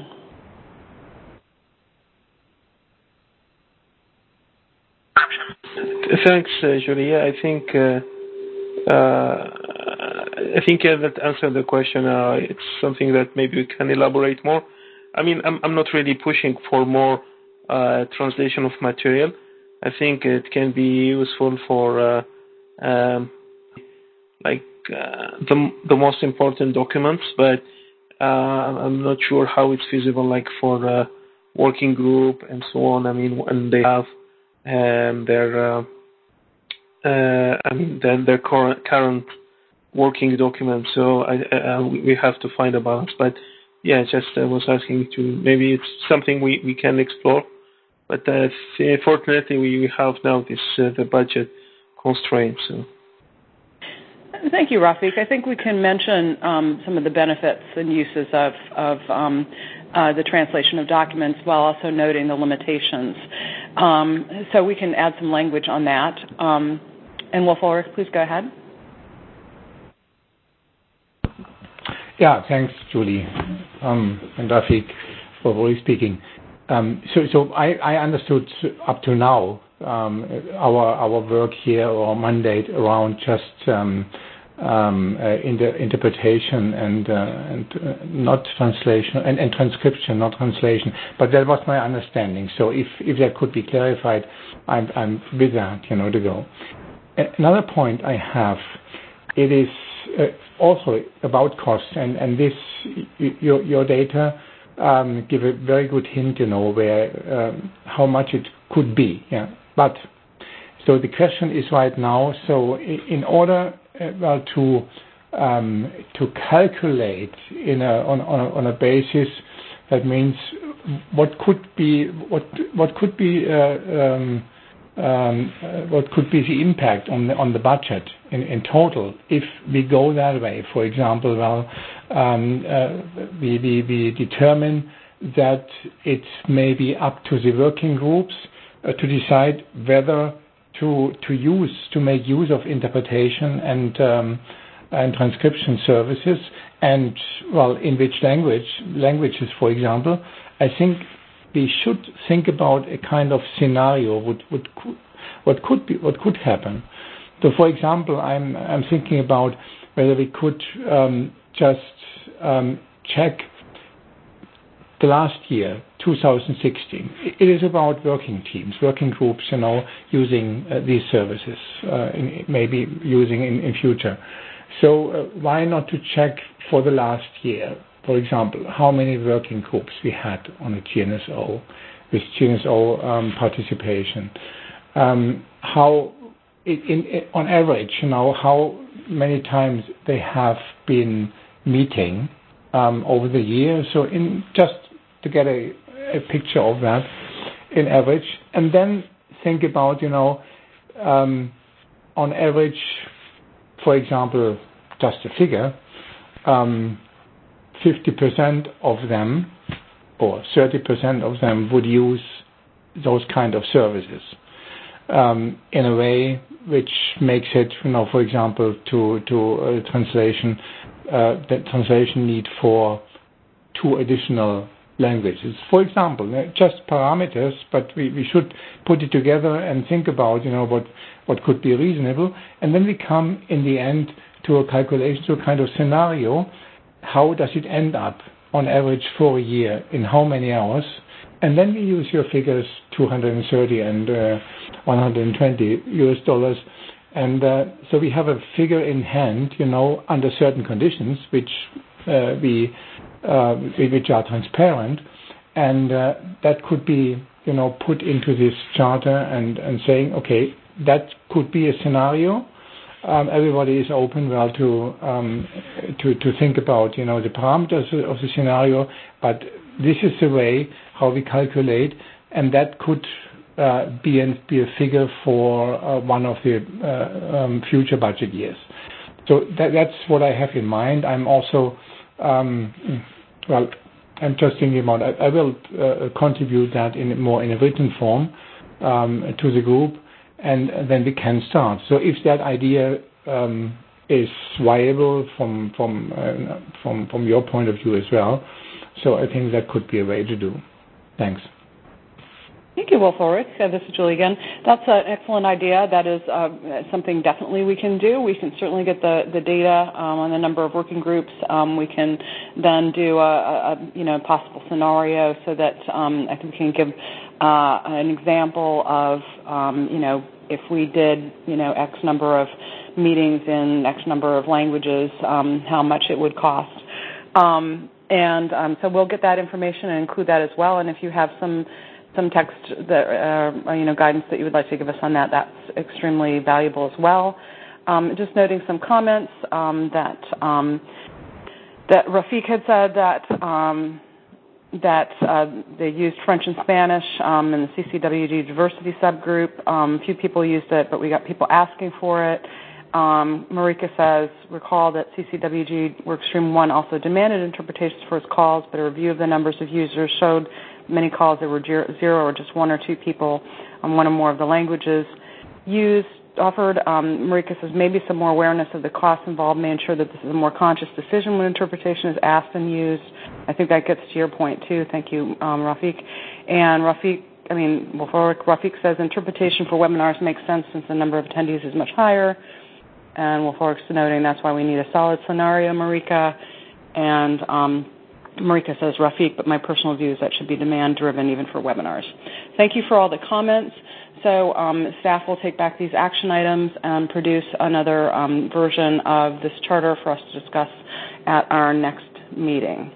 Thanks, uh, Julie. I think uh, uh, I think uh, that answered the question. Uh, it's something that maybe we can elaborate more. I mean, I'm, I'm not really pushing for more uh, translation of material. I think it can be useful for uh, um, like uh, the the most important documents, but uh, I'm not sure how it's feasible, like for the working group and so on. I mean, when they have um, their uh, uh, I mean their, their current current working documents, so I, uh, we have to find a balance. But yeah, just I was asking to maybe it's something we, we can explore. But uh, fortunately, we have now this uh, the budget constraints. So. Thank you, Rafiq. I think we can mention um, some of the benefits and uses of, of um, uh, the translation of documents while also noting the limitations. Um, so we can add some language on that. Um, and Wolf Ulrich, please go ahead. Yeah, thanks, Julie, um, and Rafiq for always speaking. Um, so, so I, I understood up to now um, our our work here or mandate around just um, um, uh, inter- interpretation and uh, and uh, not translation and, and transcription, not translation. But that was my understanding. So if if that could be clarified, I'm I'm with that, you know, to go. Another point I have, it is uh, also about cost, and and this your your data. Um, give a very good hint, you know, where um, how much it could be. Yeah, but so the question is right now. So in order uh, well to um, to calculate in a on on a, on a basis that means what could be what what could be uh, um, um, uh, what could be the impact on the on the budget in, in total if we go that way. For example, well, um, uh, we, we we determine that it may be up to the working groups uh, to decide whether to to use to make use of interpretation and um, and transcription services, and well, in which language languages, for example. I think we should think about a kind of scenario what what what could be what could happen. So, for example, I'm I'm thinking about whether we could um, just um, check the last year, two thousand sixteen. It is about working teams, working groups, you know, using uh, these services, uh, in, maybe using in, in future. So uh, why not to check for the last year? For example, how many working groups we had on a G N S O, with G N S O um, participation. Um, how, in, in, on average, you know, how many times they have been meeting um, over the year. So in just to get a, a picture of that in average, and then think about, you know, um, on average, for example, just a figure, um, fifty percent of them or thirty percent of them would use those kind of services um, in a way which makes it, you know, for example, to to uh, translation, uh, the translation need for two additional languages. For example, just parameters, but we, we should put it together and think about, you know, what, what could be reasonable. And then we come in the end to a calculation, to a kind of scenario. How does it end up on average for a year, in how many hours? And then we use your figures, two hundred thirty and uh, one hundred twenty U S dollars. And uh, so we have a figure in hand, you know, under certain conditions, which uh, we uh, which are transparent. And uh, that could be, you know, put into this charter and, and saying, okay, that could be a scenario. Um, everybody is open, well, to um, to to think about, you know, the parameters of the scenario, but this is the way how we calculate, and that could uh, be a be a figure for uh, one of the uh, um, future budget years. So that, that's what I have in mind. I'm also, um, well, I'm just thinking about. I, I will uh, contribute that in more in a written form um, to the group. And then we can start. So if that idea um, is viable from from uh, from from your point of view as well, so I think that could be a way to do. Thanks. Thank you, Wolf Ulrich. Uh, this is Julie again. That's an excellent idea. That is uh, something definitely we can do. We can certainly get the, the data um, on the number of working groups. Um, we can then do a, a you know possible scenario so that um, I think we can give uh, an example of um, you know if we did you know X number of meetings in X number of languages, um, how much it would cost. Um, and um, so we'll get that information and include that as well. And if you have some some text that, uh, you know, guidance that you would like to give us on that, that's extremely valuable as well. Um, just noting some comments um, that um, that Rafiq had said that um, that uh, they used French and Spanish um, in the C C W G diversity subgroup. Um, a few people used it, but we got people asking for it. Um, Marika says, recall that C C W G Workstream one also demanded interpretations for its calls, but a review of the numbers of users showed many calls there were zero or just one or two people on one or more of the languages used. Offered, um, Marika says, maybe some more awareness of the costs involved may ensure that this is a more conscious decision when interpretation is asked and used. I think that gets to your point, too. Thank you, um, Rafiq. And Rafiq, I mean, well, Rafiq says interpretation for webinars makes sense since the number of attendees is much higher. And Wolforick's noting that's why we need a solid scenario, Marika. And um, Marika says, Rafiq, but my personal view is that should be demand-driven even for webinars. Thank you for all the comments. So um, staff will take back these action items and produce another um, version of this charter for us to discuss at our next meeting.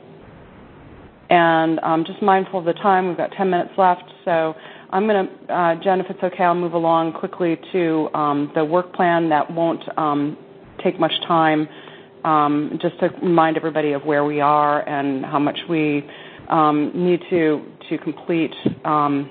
And um, just mindful of the time, we've got ten minutes left, so I'm going to, uh, Jen, if it's okay, I'll move along quickly to um, the work plan. That won't um, take much time, um, just to remind everybody of where we are and how much we um, need to to complete um,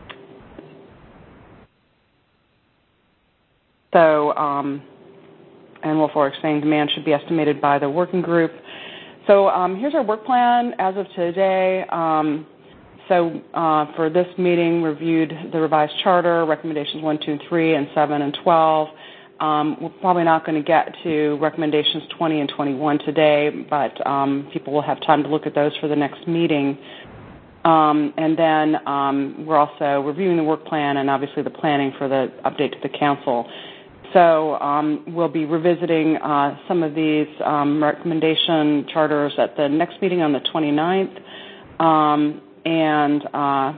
so, um, and Wolf Org saying demand should be estimated by the working group. So um, here's our work plan as of today. Um, so uh, for this meeting, reviewed the revised charter, recommendations one, two, and three, and seven and twelve. Um, we're probably not going to get to recommendations twenty and twenty-one today, but um, people will have time to look at those for the next meeting. Um, and then um, we're also reviewing the work plan and obviously the planning for the update to the council. So um, we'll be revisiting uh, some of these um, recommendation charters at the next meeting on the twenty-ninth. Um, and uh,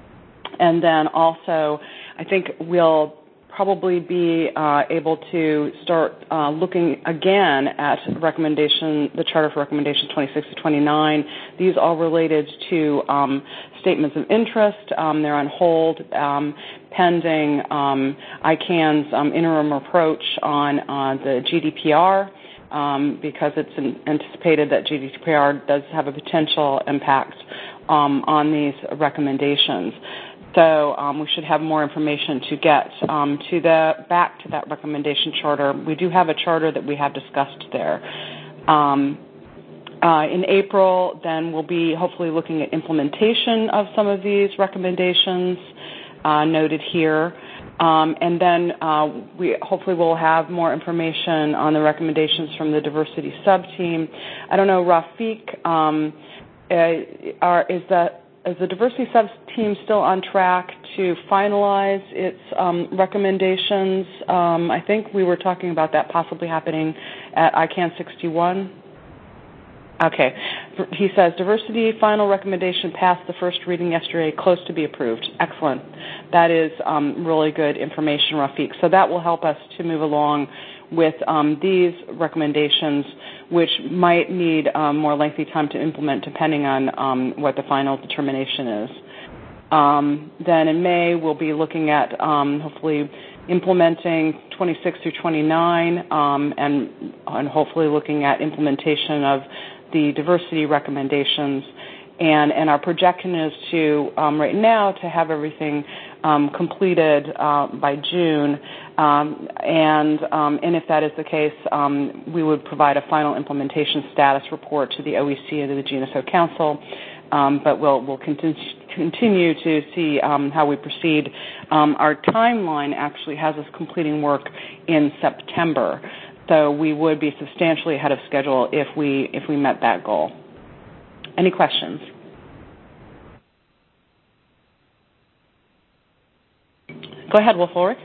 and then also I think we'll probably be uh, able to start uh, looking again at recommendation, the charter for recommendation twenty-six to twenty-nine. These all related to um, statements of interest. Um, they're on hold um, pending um, I CANN's um, interim approach on uh, the G D P R um, because it's an anticipated that G D P R does have a potential impact um, on these recommendations. So um, we should have more information to get um, to the back to that recommendation charter. We do have a charter that we have discussed there. Um, uh, in April, then we'll be hopefully looking at implementation of some of these recommendations uh, noted here. Um, and then uh, we hopefully will have more information on the recommendations from the diversity sub-team. I don't know, Rafiq, um, uh, are, is that Is the diversity sub-team still on track to finalize its um, recommendations? Um, I think we were talking about that possibly happening at I CANN sixty-one. Okay. He says, diversity final recommendation passed the first reading yesterday, close to be approved. Excellent. That is um, really good information, Rafiq. So that will help us to move along with um, these recommendations, which might need um, more lengthy time to implement depending on um, what the final determination is. Um, then in May, we'll be looking at um, hopefully implementing twenty-six through twenty-nine um, and, and hopefully looking at implementation of the diversity recommendations. And, and our projection is to, um, right now, to have everything um, completed uh, by June. Um, and, um, and if that is the case, um, we would provide a final implementation status report to the O E C and to the G N S O Council. Um, but we'll, we'll continue, continue to see um, how we proceed. Um, our timeline actually has us completing work in September. So we would be substantially ahead of schedule if we if we met that goal. Any questions? Go ahead, Wolf Ulrich.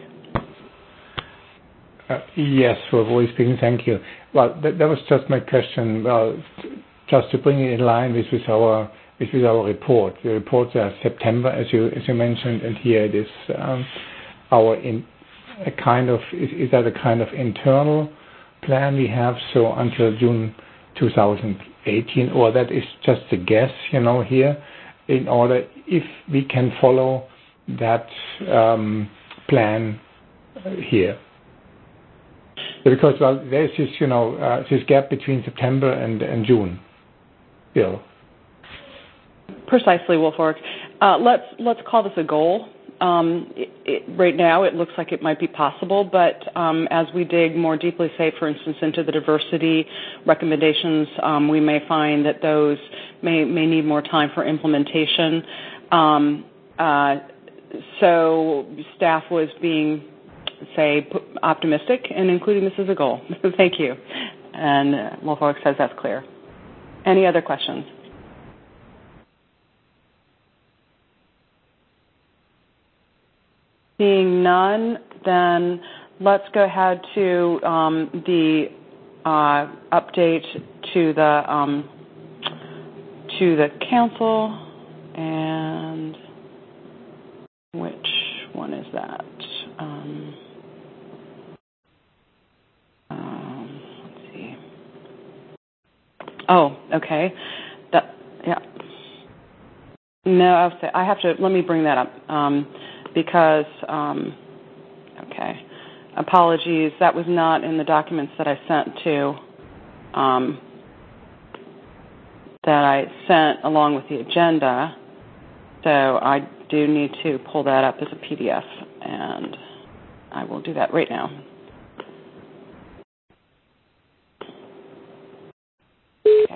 Uh, yes, for voice speaking, thank you. Well, that, that was just my question. Well, just to bring it in line with, with our with, with our report. The reports are September, as you as you mentioned, and here it is um, our in a kind of is, is that a kind of internal plan we have, so until June two thousand eighteen, or that is just a guess, you know, here, in order if we can follow that um, plan uh, here. Because, well, there's this, you know, uh, this gap between September and, and June still. Precisely, Wolf Ulrich. Uh, let's, let's call this a goal. Um, it, it, right now, it looks like it might be possible, but um, as we dig more deeply, say, for instance, into the diversity recommendations, um, we may find that those may, may need more time for implementation. Um, uh, so staff was being, say, optimistic and including this as a goal. Thank you. And uh, Wolf Ulrich says that's clear. Any other questions? Seeing none, then let's go ahead to um, the uh, update to the um, to the council, and which one is that? Um, um, let's see. Oh, okay. That yeah. No, I'll say I have to. Let me bring that up. Um, Because, um, okay, apologies, that was not in the documents that I sent to, um, that I sent along with the agenda. So I do need to pull that up as a P D F, and I will do that right now. Okay.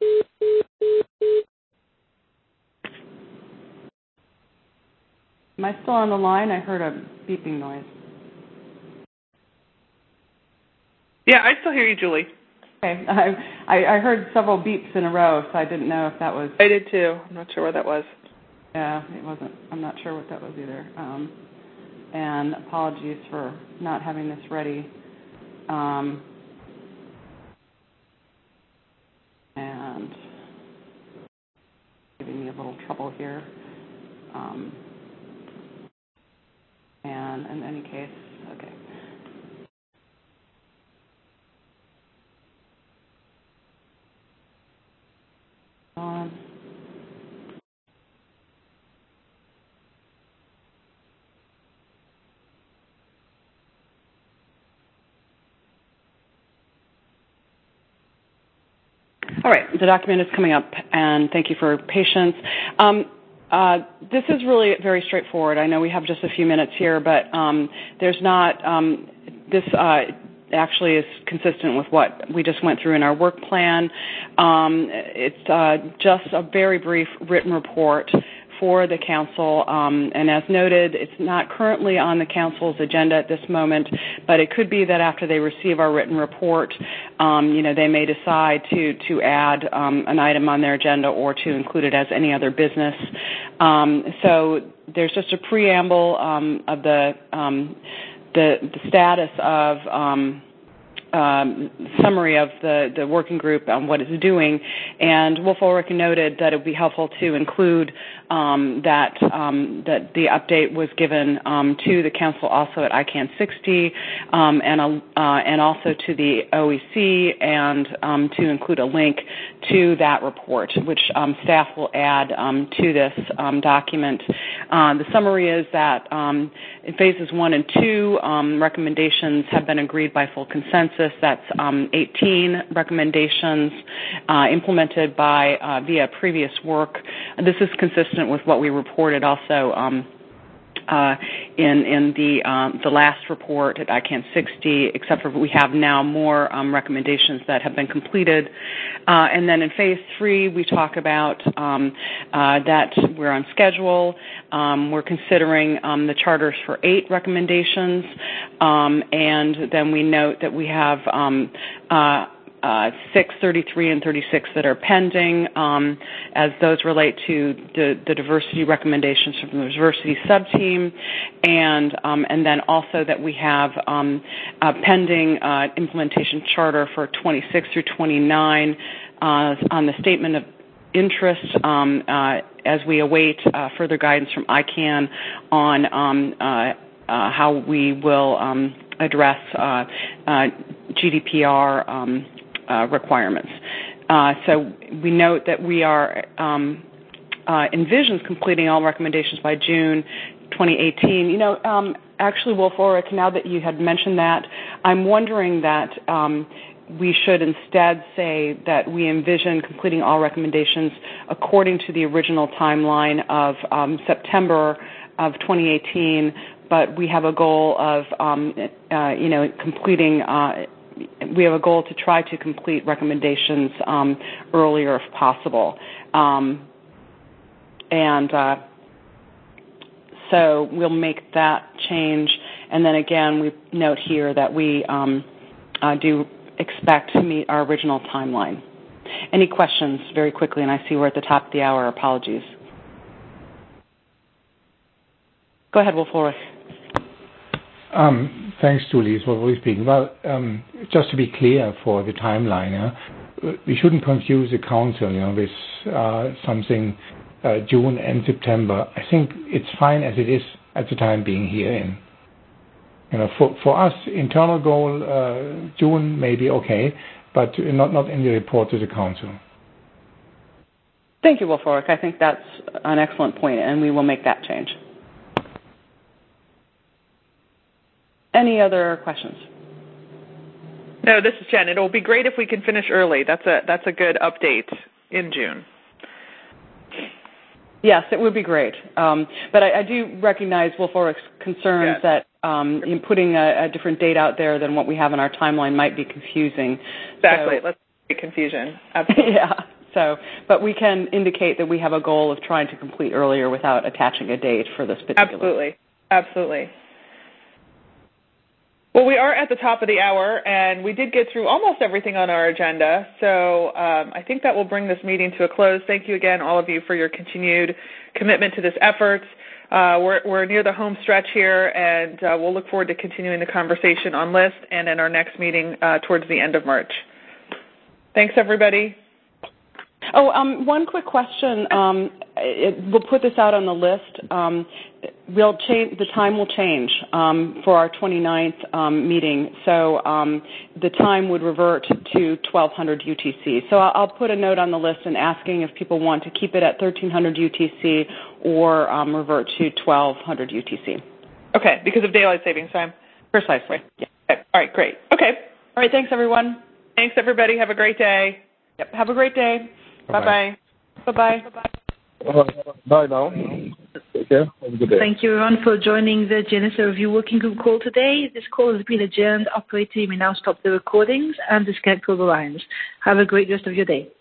Am I still on the line? I heard a beeping noise. Yeah, I still hear you, Julie. Okay. I, I, I heard several beeps in a row, so I didn't know if that was... I did too. I'm not sure what that was. Yeah, it wasn't. I'm not sure what that was either. Um, and apologies for not having this ready. Um, and giving me a little trouble here. Um, and in any case, okay. On. All right, the document is coming up, and thank you for your patience. Um, uh, this is really very straightforward. I know we have just a few minutes here, but um, there's not, um, this uh, actually is consistent with what we just went through in our work plan. Um, it's uh, just a very brief written report for the council, um, and as noted, it's not currently on the council's agenda at this moment, but it could be that after they receive our written report, um, you know, they may decide to to add um, an item on their agenda or to include it as any other business. Um, so there's just a preamble um, of the, um, the the status of um, Um, summary of the, the working group on what it's doing, and Wolf Ulrich noted that it would be helpful to include um, that um, that the update was given um, to the council also at I CAN sixty, um, and a, uh, and also to the O E C, and um, to include a link to that report, which um, staff will add um, to this um, document. Uh, the summary is that um, in phases one and two, um, recommendations have been agreed by full consensus. That's um, eighteen recommendations uh, implemented by uh, via previous work. This is consistent with what we reported also um, uh, in in the um, the last report at I CAN sixty, except for we have now more um, recommendations that have been completed. Uh, and then in phase three, we talk about um, uh, that we're on schedule. Um, we're considering um, the charters for eight recommendations, um, and then we note that we have um, uh, Uh, six, thirty-three, and thirty-six that are pending, um, as those relate to the, the diversity recommendations from the diversity sub-team, and um, and then also that we have um, a pending uh, implementation charter for twenty-six through twenty-nine uh, on the statement of interest um, uh, as we await uh, further guidance from I CAN on um, uh, uh, how we will um, address uh, uh, G D P R um, Uh, requirements. Uh, so we note that we are um, uh, envisions completing all recommendations by June twenty eighteen. You know, um, actually, Wolf Ulrich, now that you had mentioned that, I'm wondering that um, we should instead say that we envision completing all recommendations according to the original timeline of um, September of twenty eighteen, but we have a goal of, um, uh, you know, completing uh, we have a goal to try to complete recommendations um, earlier if possible. Um, and uh, so we'll make that change. And then again, we note here that we um, uh, do expect to meet our original timeline. Any questions very quickly? And I see we're at the top of the hour. Apologies. Go ahead, Wolf Ulrich. Um, thanks, Julie. It's what we're speaking about. Um, just to be clear for the timeline, uh, we shouldn't confuse the council, you know, with uh, something uh, June and September. I think it's fine as it is at the time being here. In, you know, for for us, internal goal uh, June may be okay, but not not in the report to the council. Thank you, Wolf Ulrich. I think that's an excellent point, and we will make that change. Any other questions? No, this is Jen. It'll be great if we can finish early. That's a that's a good update in June. Yes, it would be great. Um, but I, I do recognize Wolf Orrich's concerns yes. that um, in putting a, a different date out there than what we have in our timeline might be confusing. Exactly. So, let's get confusion. Absolutely. yeah. So, but we can indicate that we have a goal of trying to complete earlier without attaching a date for this particular. Absolutely. Absolutely. Well, we are at the top of the hour, and we did get through almost everything on our agenda, so um, I think that will bring this meeting to a close. Thank you again, all of you, for your continued commitment to this effort. Uh, we're, we're near the home stretch here, and uh, we'll look forward to continuing the conversation on LIST and in our next meeting uh, towards the end of March. Thanks, everybody. Oh, um, one quick question. Um, it, we'll put this out on the list. Um, we'll change, the time will change um, for our twenty-ninth um, meeting. So um, the time would revert to twelve hundred U T C. So I'll, I'll put a note on the list and asking if people want to keep it at thirteen hundred U T C or um, revert to twelve hundred U T C. Okay, because of daylight savings time. Precisely. Yeah. Okay. All right, great. Okay. All right, thanks, everyone. Thanks, everybody. Have a great day. Yep, have a great day. Bye-bye. Bye-bye. Bye-bye. Bye now. Take care. Have a good day. Thank you, everyone, for joining the Genesis Review Working Group call today. This call has been adjourned. Operator, you may now stop the recordings and disconnect all the lines. Have a great rest of your day.